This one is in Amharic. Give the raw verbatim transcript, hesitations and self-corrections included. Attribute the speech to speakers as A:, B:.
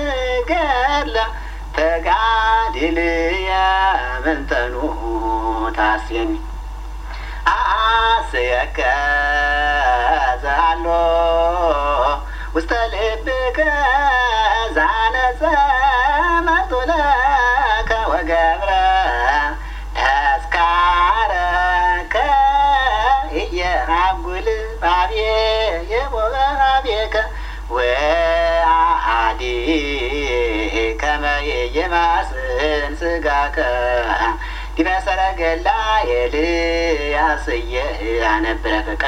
A: ገድለ ተጋድልየ ምንተኑ ታስየኒ አስየከ ዘሃሎ ውስተ ልብከ ዛነጸ መርጡለከ ወገብረ ተስካረከ ኢየሃጉል ባብየ የቦባብየከ ወአሐዲ ከመ የማስን ስጋከ ዲበ ሰረገላ ኤልያስ ያነብረከ